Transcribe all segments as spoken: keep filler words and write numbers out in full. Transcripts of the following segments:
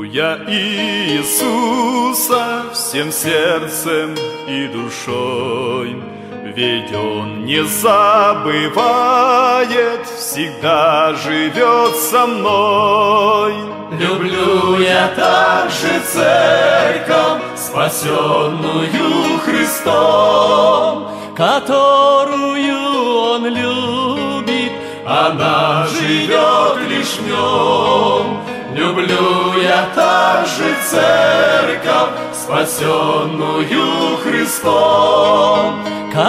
я Иисуса всем сердцем и душой, ведь Он не забывает, всегда живет со мной. Люблю я также церковь, спасенную Христом, которую Он любит, она живет лишь в Нем. Люблю я также церковь, спасенную Христом,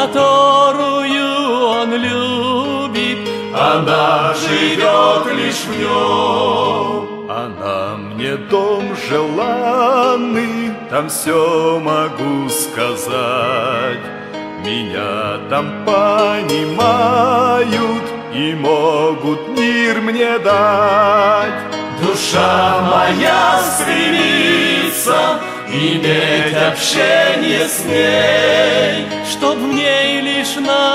которую Он любит, она живет лишь в Нем. Она мне дом желанный, там все могу сказать. Меня там понимают и могут мир мне дать. Душа моя стремится иметь общение с ней, чтоб в ней лишь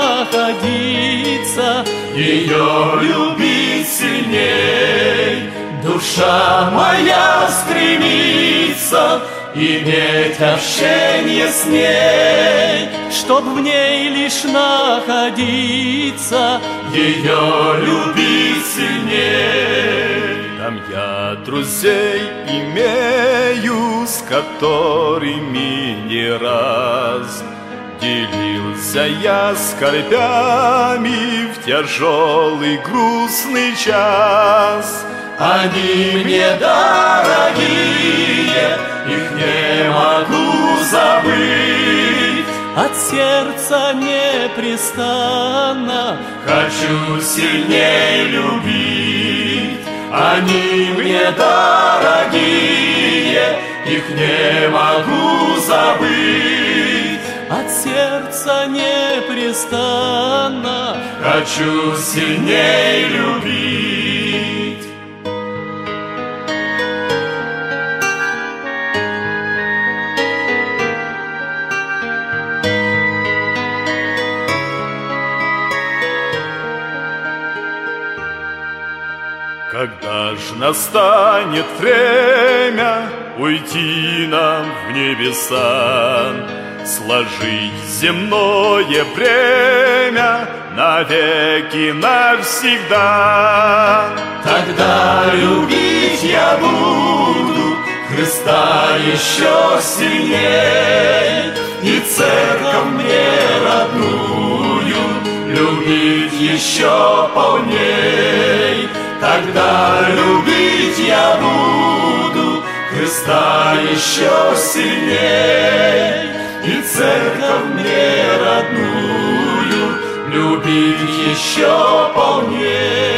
находиться, ее любить сильней. Душа моя стремится иметь общение с ней, чтоб в ней лишь находиться, ее любить сильней. Там я друзей имею, с которыми не раз делился я скорбями в тяжелый грустный час. Они мне дорогие, их не могу забыть. От сердца непрестанно хочу сильней любить. Они мне дорогие, их не могу забыть. От сердца непрестанно хочу сильней любить. Когда ж настанет время уйти нам в небеса, сложить земное бремя навеки навсегда, тогда любить я буду Христа еще сильней, и церковь мне родную любить еще полней. Тогда любить я буду Христа еще сильней, и церковь мне родную любить еще полней.